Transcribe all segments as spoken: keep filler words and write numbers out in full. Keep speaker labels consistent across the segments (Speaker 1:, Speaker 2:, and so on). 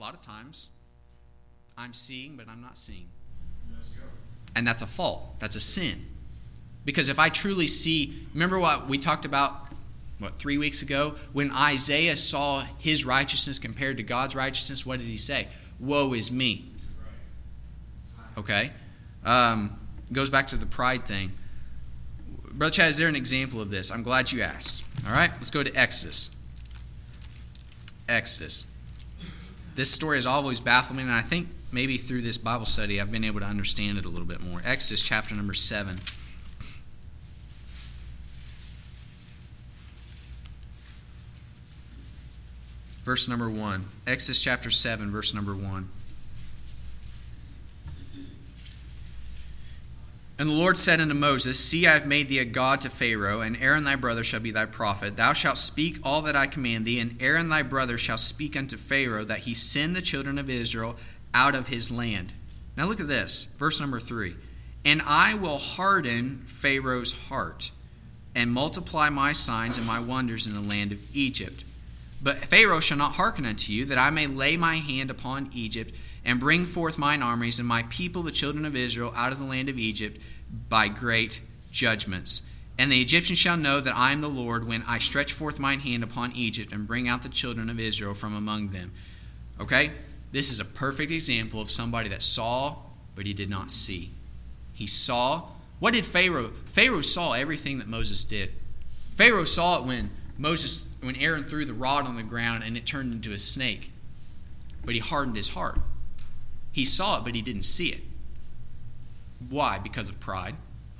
Speaker 1: a lot of times, I'm seeing, but I'm not seeing. And that's a fault. That's a sin. Because if I truly see, remember what we talked about, what, three weeks ago? When Isaiah saw his righteousness compared to God's righteousness, what did he say? Woe is me. Okay? Um, goes back to the pride thing. Brother Chad, is there an example of this? I'm glad you asked. All right? Let's go to Exodus. Exodus. This story has always baffled me, and I think maybe through this Bible study I've been able to understand it a little bit more. Exodus chapter number seven. Verse number one. Exodus chapter seven, verse number one. And the Lord said unto Moses, See, I have made thee a god to Pharaoh, and Aaron thy brother shall be thy prophet. Thou shalt speak all that I command thee, and Aaron thy brother shall speak unto Pharaoh, that he send the children of Israel out of his land. Now look at this, verse number three. And I will harden Pharaoh's heart, and multiply my signs and my wonders in the land of Egypt. But Pharaoh shall not hearken unto you, that I may lay my hand upon Egypt, and bring forth mine armies and my people, the children of Israel, out of the land of Egypt by great judgments. And the Egyptians shall know that I am the Lord when I stretch forth mine hand upon Egypt and bring out the children of Israel from among them. Okay? This is a perfect example of somebody that saw, but he did not see. He saw. What did Pharaoh? Pharaoh saw everything that Moses did. Pharaoh saw it when Moses, when Aaron threw the rod on the ground and it turned into a snake. But he hardened his heart. He saw it, but he didn't see it. Why? Because of pride.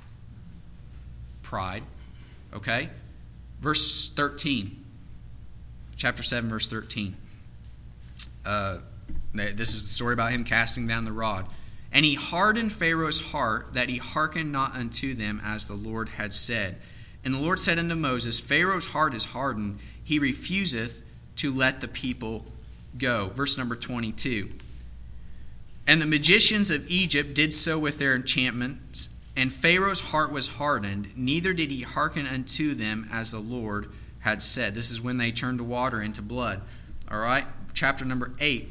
Speaker 1: Pride. Okay? Verse thirteen. Chapter seven, verse thirteen. Uh, this is the story about him casting down the rod. And he hardened Pharaoh's heart, that he hearkened not unto them, as the Lord had said. And the Lord said unto Moses, Pharaoh's heart is hardened. He refuseth to let the people go. Verse number twenty-two. And the magicians of Egypt did so with their enchantments, and Pharaoh's heart was hardened, neither did he hearken unto them as the Lord had said. This is when they turned the water into blood. All right, chapter number eight,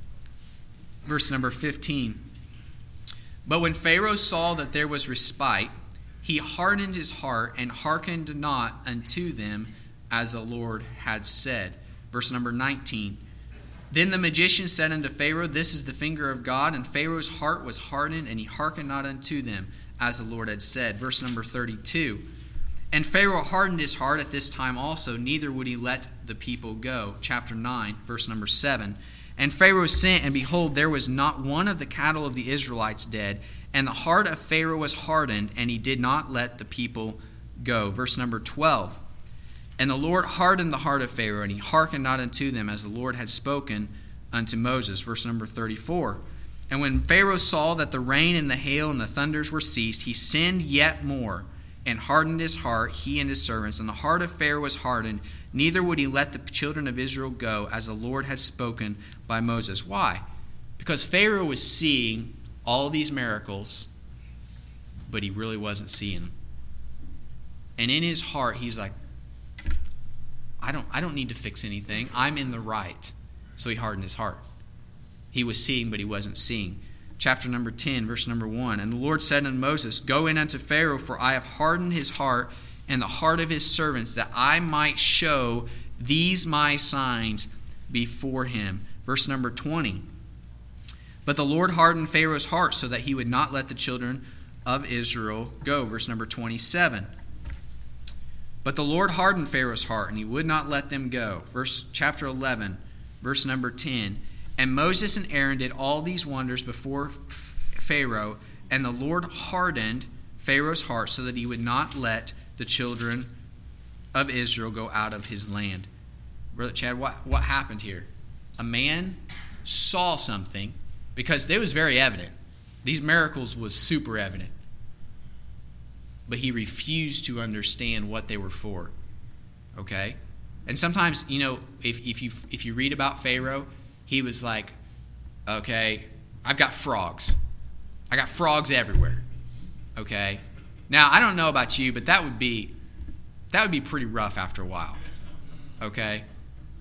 Speaker 1: verse number fifteen. But when Pharaoh saw that there was respite, he hardened his heart and hearkened not unto them as the Lord had said. Verse number nineteen. Then the magician said unto Pharaoh, This is the finger of God. And Pharaoh's heart was hardened, and he hearkened not unto them, as the Lord had said. Verse number thirty-two. And Pharaoh hardened his heart at this time also, neither would he let the people go. Chapter nine, verse number seven. And Pharaoh sent, and behold, there was not one of the cattle of the Israelites dead. And the heart of Pharaoh was hardened, and he did not let the people go. Verse number twelve. And the Lord hardened the heart of Pharaoh, and he hearkened not unto them, as the Lord had spoken unto Moses. Verse number thirty-four. And when Pharaoh saw that the rain and the hail and the thunders were ceased, he sinned yet more, and hardened his heart, he and his servants. And the heart of Pharaoh was hardened, neither would he let the children of Israel go, as the Lord had spoken by Moses. Why? Because Pharaoh was seeing all these miracles, but he really wasn't seeing them. And in his heart, he's like, I don't, I don't need to fix anything. I'm in the right. So he hardened his heart. He was seeing, but he wasn't seeing. Chapter number ten, verse number one. And the Lord said unto Moses, Go in unto Pharaoh, for I have hardened his heart and the heart of his servants, that I might show these my signs before him. Verse number twenty. But the Lord hardened Pharaoh's heart, so that he would not let the children of Israel go. Verse number twenty-seven. But the Lord hardened Pharaoh's heart, and he would not let them go. Verse chapter eleven, verse number ten. And Moses and Aaron did all these wonders before Pharaoh, and the Lord hardened Pharaoh's heart, so that he would not let the children of Israel go out of his land. Brother Chad, what, what happened here? A man saw something, because it was very evident. These miracles was super evident. But he refused to understand what they were for. Okay? And sometimes, you know, if, if you if you read about Pharaoh, he was like, okay, I've got frogs. I got frogs everywhere. Okay? Now, I don't know about you, but that would be that would be pretty rough after a while. Okay?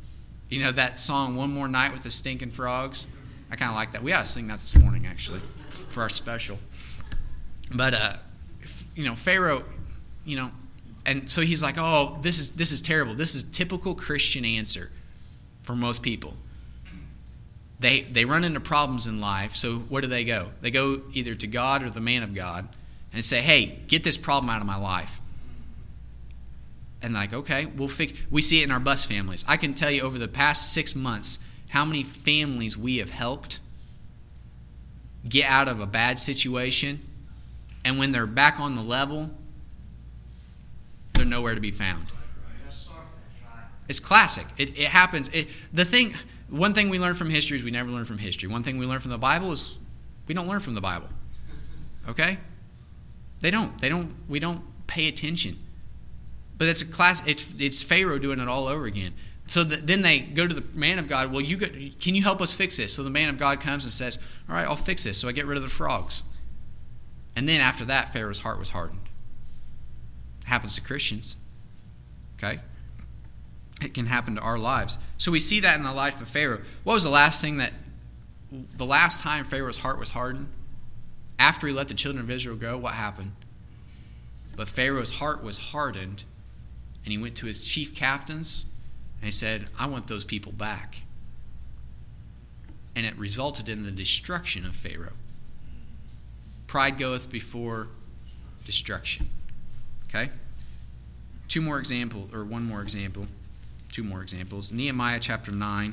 Speaker 1: You know that song, One More Night with the Stinking Frogs? I kind of like that. We ought to sing that this morning, actually, for our special. But, uh, you know, Pharaoh, you know, and so he's like, oh, this is this is terrible. This is a typical Christian answer for most people. They they run into problems in life, so where do they go? They go either to God or the man of God and say, hey, get this problem out of my life. And like, okay, we'll fix. We see it in our bus families. I can tell you over the past six months how many families we have helped get out of a bad situation, and when they're back on the level, they're nowhere to be found. It's classic. It, it happens. It, the thing, one thing we learn from history is we never learn from history. One thing we learn from the Bible is we don't learn from the Bible. Okay? They don't. They don't. We don't pay attention. But it's a class. It's it's Pharaoh doing it all over again. So the, then they go to the man of God. Well, you go, can you help us fix this? So the man of God comes and says, "All right, I'll fix this." So I get rid of the frogs. And then after that, Pharaoh's heart was hardened. It happens to Christians. Okay? It can happen to our lives. So we see that in the life of Pharaoh. What was the last thing that, the last time Pharaoh's heart was hardened? After he let the children of Israel go, what happened? But Pharaoh's heart was hardened, and he went to his chief captains, and he said, I want those people back. And it resulted in the destruction of Pharaoh. Pride goeth before destruction. Okay? Two more examples, or one more example. Two more examples. Nehemiah chapter nine.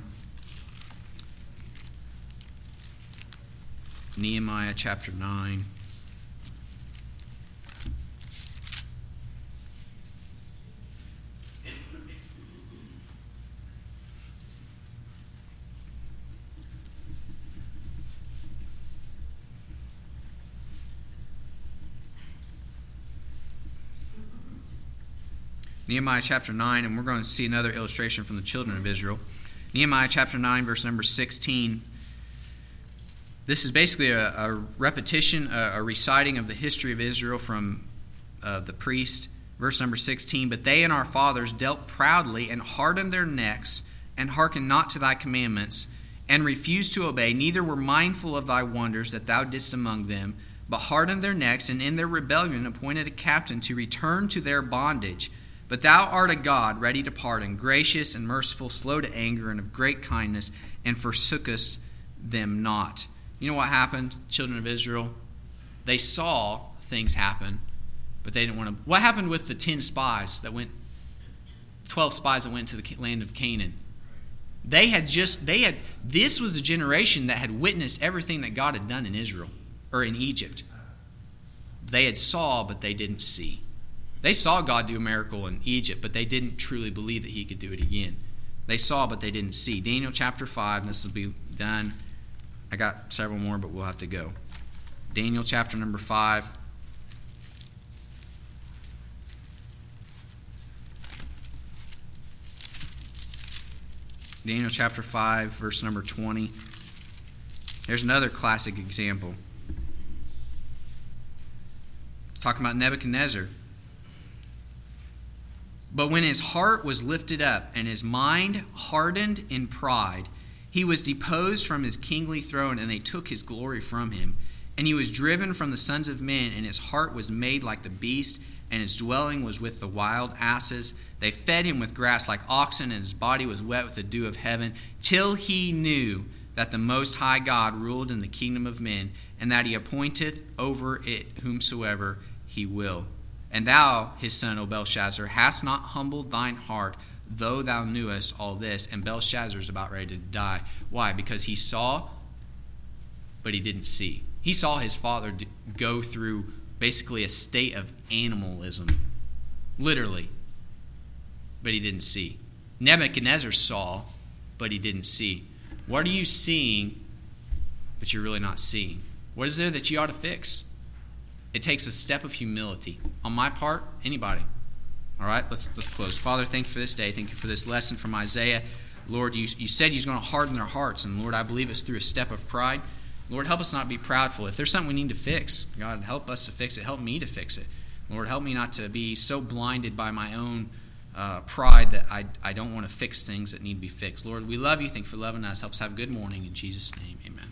Speaker 1: Nehemiah chapter nine. Nehemiah chapter nine, and we're going to see another illustration from the children of Israel. Nehemiah chapter nine, verse number sixteen. This is basically a, a repetition, a, a reciting of the history of Israel from uh, the priest. Verse number sixteen, But they and our fathers dealt proudly and hardened their necks and hearkened not to thy commandments and refused to obey, neither were mindful of thy wonders that thou didst among them, but hardened their necks and in their rebellion appointed a captain to return to their bondage. But thou art a God ready to pardon, gracious and merciful, slow to anger, and of great kindness, and forsookest them not. You know what happened, children of Israel? They saw things happen, but they didn't want to. What happened with the ten spies that went, twelve spies that went to the land of Canaan? They had just, they had, this was a generation that had witnessed everything that God had done in Israel, or in Egypt. They had saw, but they didn't see. They saw God do a miracle in Egypt, but they didn't truly believe that he could do it again. They saw, but they didn't see. Daniel chapter five, and this will be done. I got several more, but we'll have to go. Daniel chapter number five. Daniel chapter five, verse number twenty. There's another classic example. It's talking about Nebuchadnezzar. But when his heart was lifted up and his mind hardened in pride, he was deposed from his kingly throne, and they took his glory from him. And he was driven from the sons of men, and his heart was made like the beast, and his dwelling was with the wild asses. They fed him with grass like oxen, and his body was wet with the dew of heaven, till he knew that the Most High God ruled in the kingdom of men, and that he appointeth over it whomsoever he will. And thou, his son, O Belshazzar, hast not humbled thine heart, though thou knewest all this. And Belshazzar is about ready to die. Why? Because he saw, but he didn't see. He saw his father go through basically a state of animalism, literally, but he didn't see. Nebuchadnezzar saw, but he didn't see. What are you seeing, but you're really not seeing? What is there that you ought to fix? It takes a step of humility. On my part, anybody. All right, let's let's close. Father, thank you for this day. Thank you for this lesson from Isaiah. Lord, you, you said you're going to harden their hearts. And Lord, I believe it's through a step of pride. Lord, help us not be proudful. If there's something we need to fix, God, help us to fix it. Help me to fix it. Lord, help me not to be so blinded by my own uh, pride that I, I don't want to fix things that need to be fixed. Lord, we love you. Thank you for loving us. Help us have a good morning. In Jesus' name, amen.